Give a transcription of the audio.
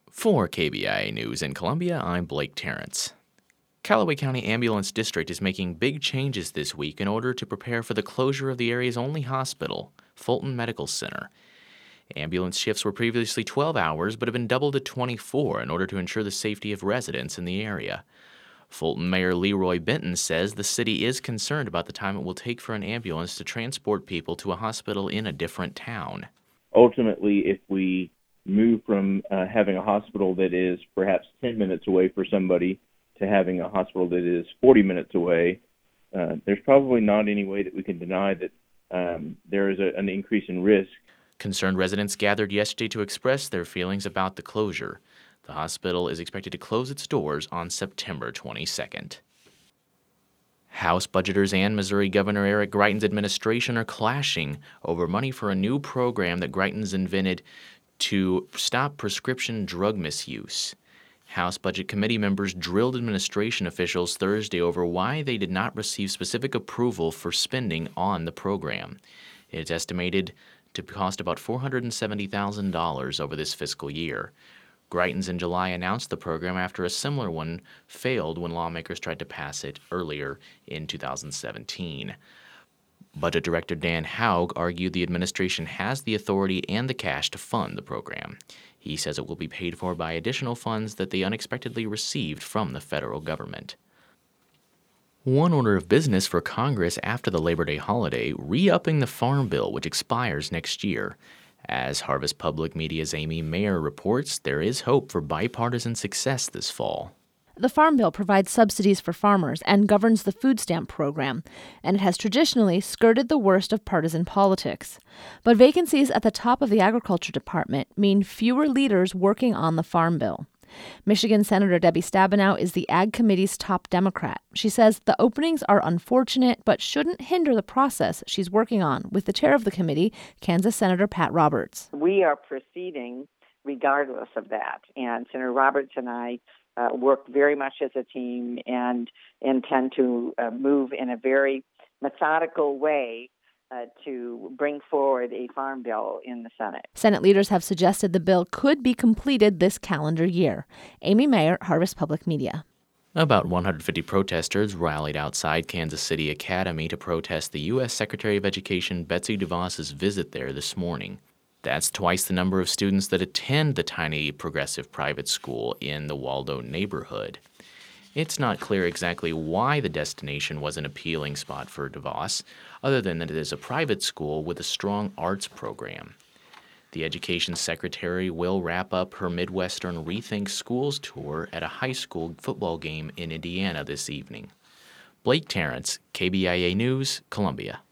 For KBIA News in Columbia, I'm Blake Terrence. Callaway County Ambulance District is making big changes this week in order to prepare for the closure of the area's only hospital, Fulton Medical Center. Ambulance shifts were previously 12 hours but have been doubled to 24 in order to ensure the safety of residents in the area. Fulton Mayor Leroy Benton says the city is concerned about the time it will take for an ambulance to transport people to a hospital in a different town. Ultimately, if we move from having a hospital that is perhaps 10 minutes away for somebody to having a hospital that is 40 minutes away, there's probably not any way that we can deny that there is an increase in risk. Concerned residents gathered yesterday to express their feelings about the closure. The hospital is expected to close its doors on September 22nd. House budgeters and Missouri Governor Eric Greitens' administration are clashing over money for a new program that Greitens invented to stop prescription drug misuse. House Budget Committee members drilled administration officials Thursday over why they did not receive specific approval for spending on the program. It's estimated to cost about $470,000 over this fiscal year. Greitens in July announced the program after a similar one failed when lawmakers tried to pass it earlier in 2017. Budget Director Dan Haug argued the administration has the authority and the cash to fund the program. He says it will be paid for by additional funds that they unexpectedly received from the federal government. One order of business for Congress after the Labor Day holiday, re-upping the Farm Bill, which expires next year. As Harvest Public Media's Amy Mayer reports, there is hope for bipartisan success this fall. The Farm Bill provides subsidies for farmers and governs the food stamp program, and it has traditionally skirted the worst of partisan politics. But vacancies at the top of the Agriculture Department mean fewer leaders working on the Farm Bill. Michigan Senator Debbie Stabenow is the Ag Committee's top Democrat. She says the openings are unfortunate but shouldn't hinder the process she's working on with the chair of the committee, Kansas Senator Pat Roberts. We are proceeding regardless of that, and Senator Roberts and I work very much as a team and intend to move in a very methodical way to bring forward a farm bill in the Senate. Senate leaders have suggested the bill could be completed this calendar year. Amy Mayer, Harvest Public Media. About 150 protesters rallied outside Kansas City Academy to protest the U.S. Secretary of Education Betsy DeVos's visit there this morning. That's twice the number of students that attend the tiny progressive private school in the Waldo neighborhood. It's not clear exactly why the destination was an appealing spot for DeVos, other than that it is a private school with a strong arts program. The education secretary will wrap up her Midwestern Rethink Schools tour at a high school football game in Indiana this evening. Blake Terrence, KBIA News, Columbia.